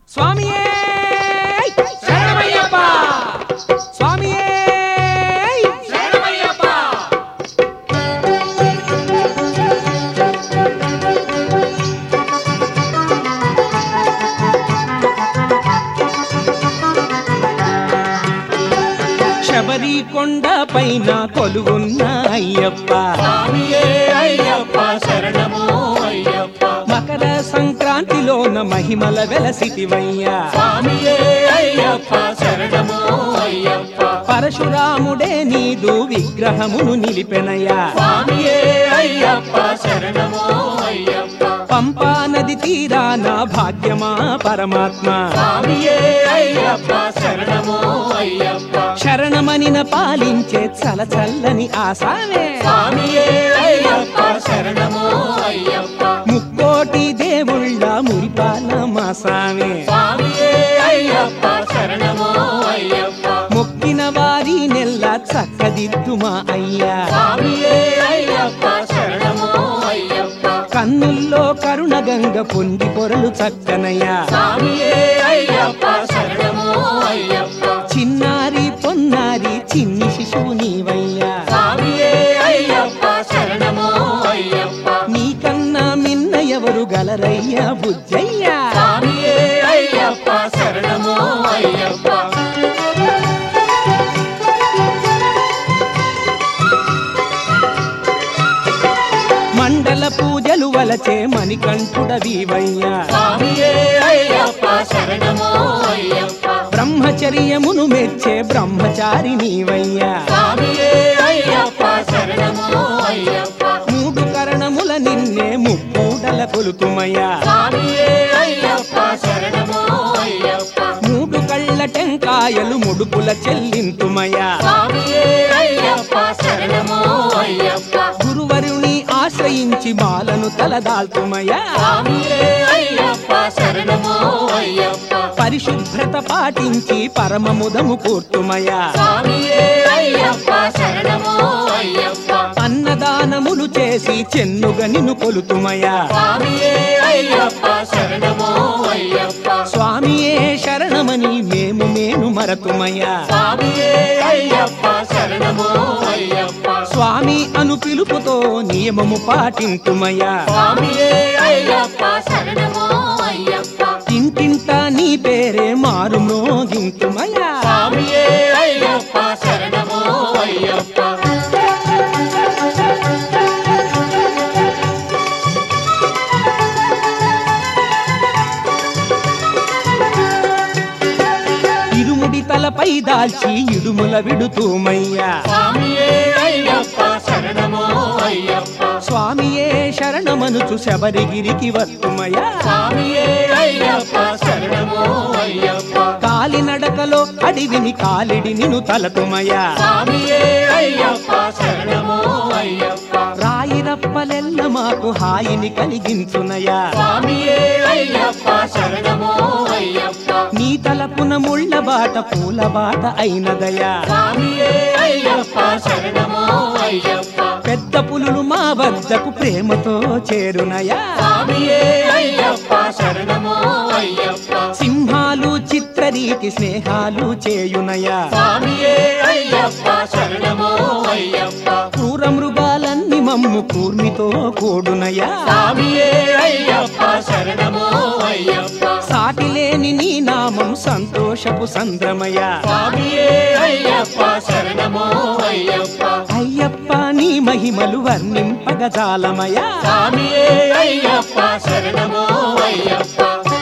స్వామియే శరణమయ్యప్ప స్వామియే శరణమయ్యప్ప. శబరి కొండ పైన కొలువున్న అయ్యప్ప స్వామియే అయ్యప్ప శరణమో అయ్యప్ప. మకర సంక్రాంతిలోన మహిమల వెలసిటివయ్యా స్వామియే అయ్యప్ప శరణమో అయ్యప్ప. పరశురాముడే నీదు విగ్రహమును నిలిపెనయ్యా స్వామియే అయ్యప్ప శరణమో అయ్యప్ప. పంపా నది తీరాన భాగ్యమా పరమాత్మ స్వామియే అయ్యప్ప శరణమో అయ్యప్ప. శరణమనిన పాలించే చలచల్లని ఆసానే స్వామియే అయ్యప్ప శరణమో అయ్యప్ప. ముక్కోటి దేవుళ్ళ మురిపాల మాసామే స్వామియే అయ్యప్ప శరణమో అయ్యప్ప. మొక్కిన వారి నెల్ల చక్కదిద్దుమా అయ్యా స్వామియే అయ్యప్ప శరణమో అయ్యప్ప. కన్నుల్లో కరుణ గంగ పొంగి పొరలు చక్కనయ్యా స్వామియే అయ్యప్ప శరణమో అయ్యప్ప. చిన్నారి పొన్నారి చిన్ని శిశువు నీవయ్యా స్వామియే అయ్యప్ప శరణమో అయ్యప్ప. నీకన్నా మిన్న ఎవరు గలరయ్యా బుజ్జయ్యా స్వామియే అయ్యప్ప శరణమో అయ్యప్ప. మండల పూజలు వలచే మణికంఠుడవీవయ్యా స్వామియే అయ్యప్ప శరణమో అయ్యప్ప. బ్రహ్మచర్యమును మెచ్చే బ్రహ్మచారి నీవయ్యా స్వామియే అయ్యప్ప శరణమో అయ్యప్ప. మూడు కరణముల నిన్నే ముప్పూడల కొలుతుమయ్యా స్వామియే అయ్యప్ప శరణమో అయ్యప్ప. మూడు కళ్ళ టెంకాయలు ముడుపుల చెల్లింతుమయ్యా స్వామియే అయ్యప్ప శరణమో అయ్యప్ప. గురువరుని ఆశ్రయించి బాలను తలదాల్తుమయ్యా స్వామియే అయ్యప్ప శరణమో అయ్యప్ప. పరిశుభ్రత పాటించి పరమముదము కూర్తుమయ్యా స్వామియే అయ్యప్ప శరణమో అయ్యప్ప. అన్నదానములు చేసి చెన్నుగ నిన్ను కొలుతుమయ్యా స్వామియే అయ్యప్ప శరణమో అయ్యప్ప. స్వామియే శరణమని మేము మరతుమయ్యా స్వామియే అయ్యప్ప శరణమో అయ్యప్ప. స్వామి అను పిలుపుతో నియమము పాటింతుమయ్యా స్వామియే అయ్యప్ప శరణమో అయ్యప్ప. ఇంటింట నీ పేరే మారు మ్రోగింతుమయ్యా స్వామియే అయ్యప్ప శరణమో అయ్యప్ప. ఇరుముడి తలపై దాల్చి ఇడుముల విడుతూమయ్యా స్వామియే అయ్యప్ప శరణమో అయ్యప్ప. స్వామియే శరణమనుచు శబరిగిరికి వత్తుమయ్యా స్వామియే అయ్యప్ప శరణమో అయ్యప్ప. కాలినడకలో అడివిని కాలిడి నిను తలతుమయ్యా స్వామియే అయ్యప్ప శరణమో అయ్యప్ప. రాయిరప్పలెల్ల మాకు హాయిని కలిగించునయా స్వామియే అయ్యప్ప శరణమో అయ్యప్ప. నీ తలపున ముళ్ళ బాట పూల బాట అయినదయా స్వామియే అయ్యప్ప శరణమో అయ్యప్ప. పెద్ద పులులు మా వద్దకు ప్రేమతో చేరునయా స్వామియే అయ్యప్ప శరణమో అయ్యప్ప. సింహాలు చిత్రరీతి స్నేహాలు చేయునయా స్వామియే అయ్యప్ప శరణమో అయ్యప్ప. క్రూర మృగాలన్నీ మమ్ము కూర్మితో కూడునయా స్వామియే అయ్యప్ప శరణమో అయ్యప్ప. సాటిలేని నీ నామం సంతోషపు సంద్రమయా స్వామియే అయ్యప్ప శరణమో అయ్యప్ప. అయ్యప్ప నీ మహిమలు వర్ణింపగజాలమయా స్వామియే అయ్యప్ప శరణమో అయ్యప్ప.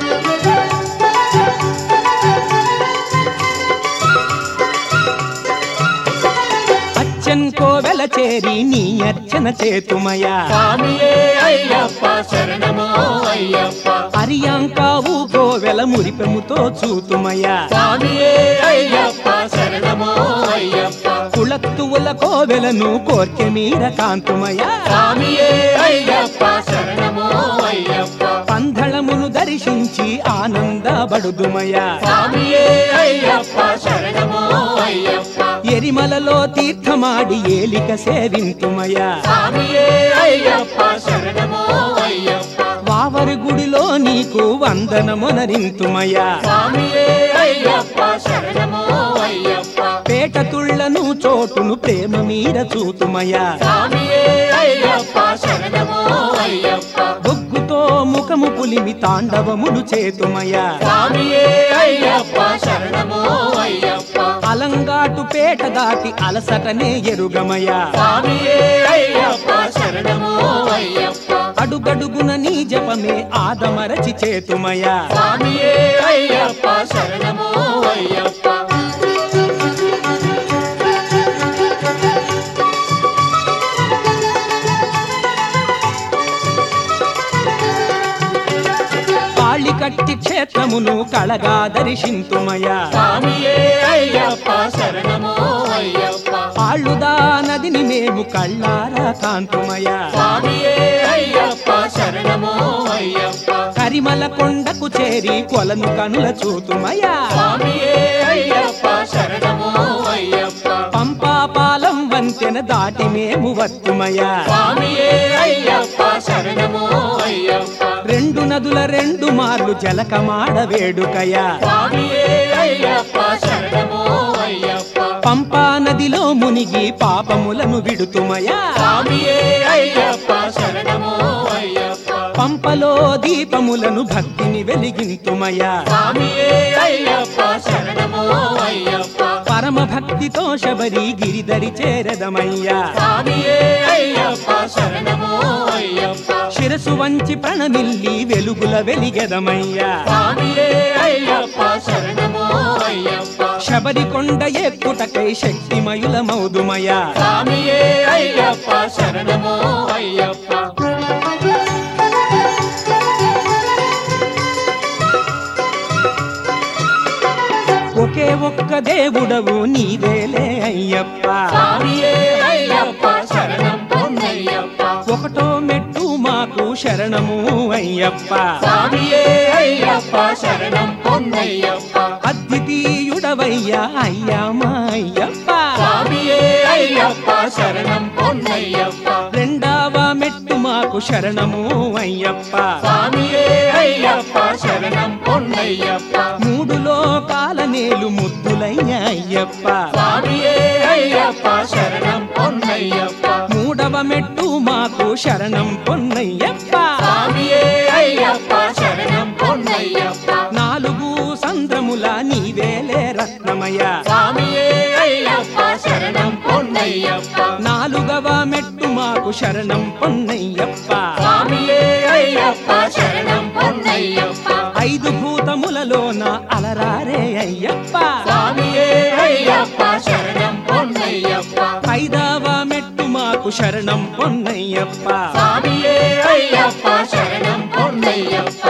అచ్చన్ కోవెల చేరి నీ అర్చన చేతుమయా స్వామియే అయ్యప్ప శరణమో అయ్యప్ప. అరియాంకావు కోవెల మురిపెముతో చూతుమయా స్వామియే అయ్యప్ప శరణమో అయ్యప్ప. కుళత్తువుల కోవెలను కోర్కె మీర కాంతుమయా స్వామియే అయ్యప్ప శరణమో అయ్యప్ప. పంధళమును దర్శించి ఆనందబడుదుమయా స్వామియే అయ్యప్ప శరణమో అయ్యప్ప. ఎరిమలలో తీర్థమాడి ఏలిక సేవింతుమయా స్వామియే అయ్యప్ప శరణమో అయ్యప్ప. కావరి గుడిలో నీకు వందనమునరింతుమయ్యా స్వామియే అయ్యప్ప శరణమో అయ్యప్ప పేట తుళ్ళను చోటును ప్రేమ మీర చూతుమయ్యా స్వామియే అయ్యప్ప శరణమో అయ్యప్ప బొగ్గుతో ముఖము పులిమి తాండవములు చేతుమయ్యా స్వామియే అయ్యప్ప శరణమో అయ్యప్ప అలంగాటు పేట దాటి అలసటనే ఎరుగమయ్యా స్వామియే అయ్యప్ప శరణమో అయ్యప్ప అడుగడుగున నీ జపమే ఆదమరచి చేతుమయ్యా స్వామియే అయ్యప్ప శరణమో అయ్యప్ప కాళి కట్టి క్షేత్రమును కళగా దర్శింతుమయ్యా స్వామియే అయ్యప్ప శరణమో అయ్యప్ప ఆళ్ళుదా నదిని మేము కళ్ళారా కాంతుమయ్యా స్వామియే అయ్యప్ప శరణమో అయ్యప్ప కరిమల కొండకు చేరి కొలను కనుల చూతుమయ్యా స్వామియే అయ్యప్ప శరణమో అయ్యప్ప పంపా పాలం వంతెన దాటి మేము వత్తుమయ్యా స్వామియే అయ్యప్ప శరణమో అయ్యప్ప రెండు నదుల రెండు మార్లు జలకమాడ వేడుకయా స్వామియే అయ్యప్ప శరణమో అయ్యప్ప పంపా నదిలో మునిగి పాపములను విడుతుమయ్యా స్వామియే అయ్యప్ప శరణమో అయ్యప్ప పంపలో దీపములను భక్తిని వెలిగింతుమయ్యా స్వామియే అయ్యప్ప శరణమో అయ్యప్ప పరమ భక్తితో శబరి గిరిధరి చేరదమయ్యా స్వామియే అయ్యప్ప శరణమో అయ్యప్ప శిరసు వంచి ప్రణమిల్లి వెలుగుల వెలిగెదమయ్యా స్వామియే అయ్యప్ప శరణమో అయ్యప్ప శబరి కొండ ఎక్కుటకై శక్తిమయులమౌదుమయ్యా స్వామియే అయ్యప్ప శరణమో అయ్యప్ప ఒకే ఒక్క దేవుడవు నీవేలే అయ్యప్ప స్వామియే అయ్యప్ప శరణం పొన్నయ్యప్ప ఒకటో మెట్టు మాకు శరణము అయ్యప్ప స్వామియే అయ్యప్ప శరణం పొన్నయ్యప్ప అద్వితీయుడవయ్యా అయ్యా మా అయ్యప్ప స్వామియే అయ్యప్ప శరణం పొన్నయ్యప్ప రెండవ మెట్టు మాకు శరణము అయ్యప్ప స్వామియే అయ్యప్ప శరణం పొన్నయ్యప్ప మూడు లోకాల నేలు ముద్దులయ్య అయ్యప్ప స్వామియే అయ్యప్ప శరణం పొన్నయ్యప్ప మూడవ మెట్టు మాకు శరణం పొన్నయ్యప్ప స్వామియే అయ్యప్ప శరణం పొన్నయ్యప్ప నాలుగు సంద్రముల నీవేలే రత్నమయ్య స్వామియే అయ్యప్ప శరణం పొన్నయ్యప్ప నాలుగవ మెట్టు మాకు శరణం పొన్నయ్యప్ప స్వామియే అయ్యప్ప శరణం పొన్నయ్యప్ప ఐదు భూతములలోన అలరారే అయ్యప్ప స్వామియే అయ్యప్ప శరణం పొన్నయ్యప్ప ఐదవ మెట్టు మాకు శరణం పొన్నయ్యప్ప స్వామియే అయ్యప్ప శరణం పొన్నయ్యప్ప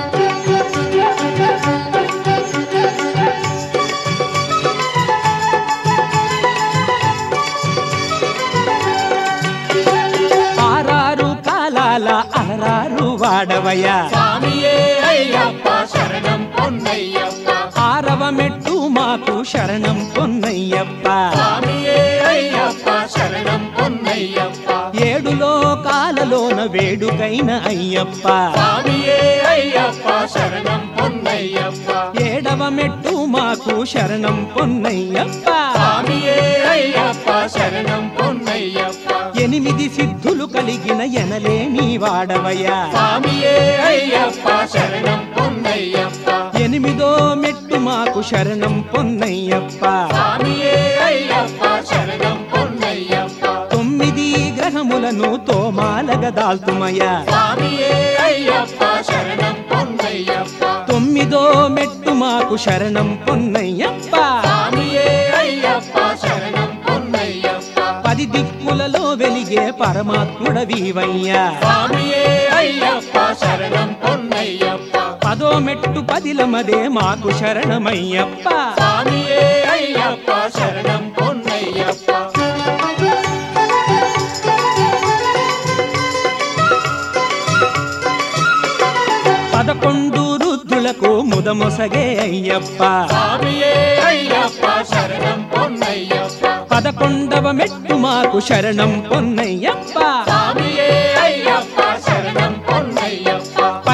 ఆరారు కాలాల అలరారు వాడవయ్యా స్వామియే అయ్యప్ప శరణం పొన్నయ్యప్ప ఆరవ మెట్టు మాకు శరణం పొన్నయ్యప్ప స్వామియే అయ్యప్ప శరణం పొన్నయ్యప్ప ఏడు లోకాలలోన వేడుకైన అయ్యప్ప స్వామియే అయ్యప్ప శరణం పొన్నయ్యప్ప ఏడవ మెట్టు మాకు శరణం పొన్నయ్యప్ప స్వామియే అయ్యప్ప శరణం పొన్నయ్యప్ప ఎనిమిది సిద్ధులు కలిగిన ఎనలేని వాడవయ్యా స్వామియే అయ్యప్ప శరణం పొన్నయ్యప్ప ఎనిమిదో మెట్టు మాకు శరణం పొన్నయ్యప్ప స్వామియే అయ్యప్ప శరణం పొన్నయ్యప్ప తొమ్మిది గ్రహములను తోమాలగా దాల్తుమయ్యా స్వామియే అయ్యప్ప శరణం పొన్నయ్యప్ప తొమ్మిదో మెట్టు మాకు శరణం పొన్నయ్యప్ప స్వామియే అయ్యప్ప శరణం పొన్నయ్యప్ప పది దిక్కులలో వెలిగే పరమాత్ముడవీవయ్యా స్వామియే అయ్యప్ప శరణం పొన్నయ్యప్ప పదో మెట్టు పదిలమదే మాకు శరణమయ్యప్ప స్వామియే అయ్యప్ప శరణం పొన్నయ్యప్ప పదకొండు రుద్రులకు ముదమొసగే అయ్యప్ప స్వామియే అయ్యప్ప శరణం పొన్నయ్యప్ప పదకొండవ మెట్టు మాకు శరణం పొన్నయ్యప్ప స్వామియే అయ్యప్ప శరణం పొన్నయ్యప్ప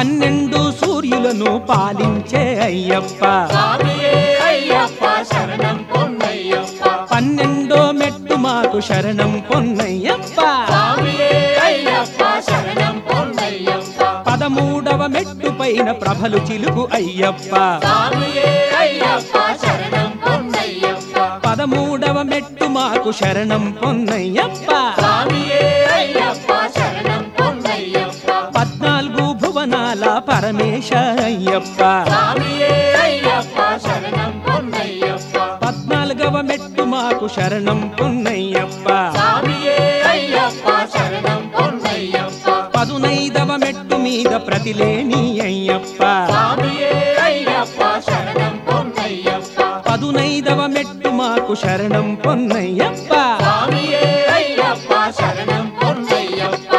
మమ్మును పాలించే అయ్యప్ప స్వామియే అయ్యప్ప శరణం పొన్నయ్యప్ప 12వ మెట్టు మాకు శరణం పొన్నయ్యప్ప స్వామియే అయ్యప్ప శరణం పొన్నయ్యప్ప 13వ మెట్టు పైన ప్రభలు చిలుకు అయ్యప్ప స్వామియే అయ్యప్ప శరణం పొన్నయ్యప్ప 13వ మెట్టు మాకు శరణం పొన్నయ్యప్ప స్వామియే అయ్యప్ప శరణం పొన్నయ్యప్ప 14 భువనాల పరమేశ అయ్యప్ప స్వామియే అయ్యప్ప శరణం పొన్నయ్యప్ప 14వ మెట్టు మాకు శరణం పొన్నయ్యప్ప స్వామియే అయ్యప్ప శరణం పొన్నయ్యప్ప 15వ మెట్టు మీద ప్రతిలేని అయ్యప్ప స్వామియే అయ్యప్ప శరణం పొన్నయ్యప్ప 15వ మెట్టు మాకు శరణం పొన్నయ్యప్ప స్వామియే అయ్యప్ప శరణం పొన్నయ్యప్ప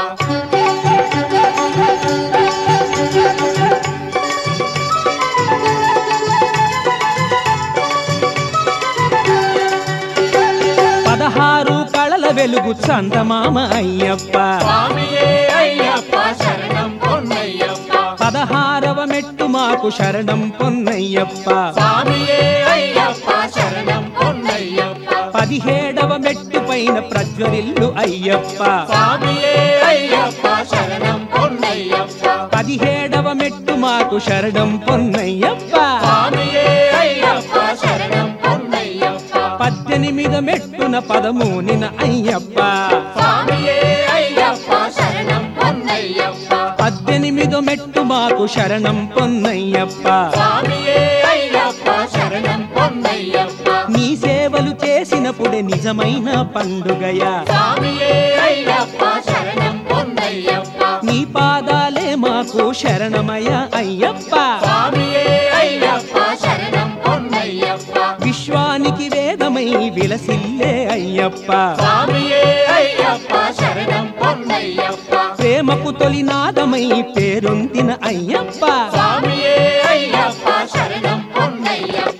పదహారు కళల వెలుగు చందమామ అయ్యప్ప స్వామియే అయ్యప్ప శరణం పొన్నయ్యప్ప 16వ మెట్టు మాకు శరణం పొన్నయ్యప్ప స్వామియే అయ్యప్ప శరణం పొన్నయ్యప్ప 17వ మెట్టు పైన ప్రజ్వరిల్లు అయ్యప్ప స్వామియే అయ్యప్ప శరణం పొన్నయ్యప్ప 17వ మెట్టు మాకు శరణం పొన్నయ్యప్ప స్వామియే అయ్యప్ప శరణం పొన్నయ్యప్ప 18వ మెట్టున పదమూనిన అయ్యప్ప స్వామియే అయ్యప్ప శరణం పొన్నయ్యప్ప 18వ మెట్టు మాకు శరణం పొన్నయ్యప్ప స్వామియే అయ్యప్ప శరణం పొన్నయ్యప్ప నీ సేవలు చేసినప్పుడే నిజమైన పండుగయా స్వామియే అయ్యప్ప శరణం పొన్నయ్యప్ప నీ పాదాలే మాకు శరణమయ అయ్యప్ప స్వామియే అయ్యప్ప శరణం పొన్నయ్యప్ప విశ్వానికి వేదమై విలసిల్లే అయ్యప్ప స్వామియే అయ్యప్ప శరణం పొన్నయ్యప్ప ప్రేమకు తొలినాదమై పేరొందిన అయ్యప్ప స్వామియే అయ్యప్ప శరణం పొన్నయ్యప్ప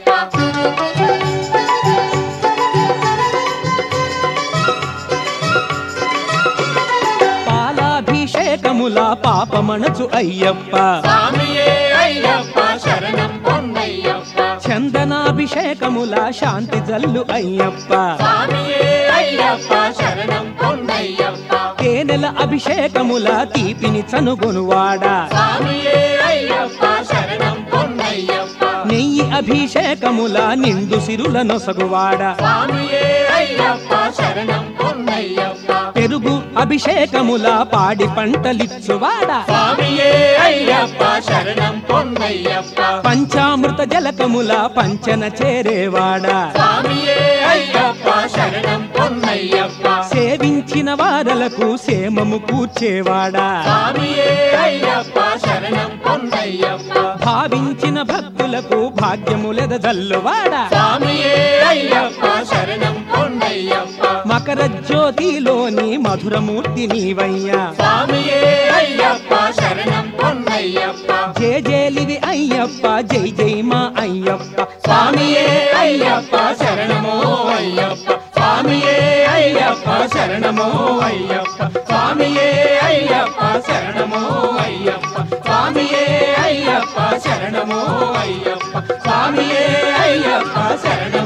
పాలాభిషేకముల పాపమణచు అయ్యప్ప స్వామియే అయ్యప్ప శరణం పొన్నయ్యప్ప చందనాభిషేకముల శాంతి జల్లు అయ్యప్ప స్వామియే అయ్యప్ప శరణం పొన్నయ్యప్ప తేనెల అభిషేకముల తీపిని చనుగొనువాడా స్వామియే అయ్యప్ప శరణం పొన్నయ్యప్ప నెయ్యి అభిషేకముల నిండు సిరుల నొసగువాడా స్వామియే అయ్యప్ప శరణం పొన్నయ్యప్ప పెరుగు అభిషేకముల పాడి పంటలిచ్చువాడా స్వామియే అయ్యప్ప శరణం పొన్నయ్యప్ప పంచామృత జలకముల పంచన చేరేవాడా స్వామియే అయ్యప్ప శరణం పొన్నయ్యప్ప సేవించిన వారలకు సేమము కూర్చేవాడా స్వామియే అయ్యప్ప శరణం పొన్నయ్యప్ప భావించిన భక్తులకు భాగ్యములెద జల్లువాడా స్వామియే అయ్యప్ప శరణం పొన్నయ్యప్ప మకర జ్యోతిలోని మధురమూర్తి నీవయ్యా స్వామియే అయ్యప్ప శరణం పొన్నయ్యప్ప జేజేలివి అయ్యప్ప జై జై మా అయ్యప్ప స్వామియే అయ్యప్ప శరణమో అయ్యప్ప స్వామియే అయ్యప్ప శరణమో అయ్యప్ప స్వామియే అయ్యప్ప శరణమో అయ్యప్ప స్వామియే అయ్యప్ప శరణమో అయ్యప్ప స్వామియే అయ్యప్ప శరణం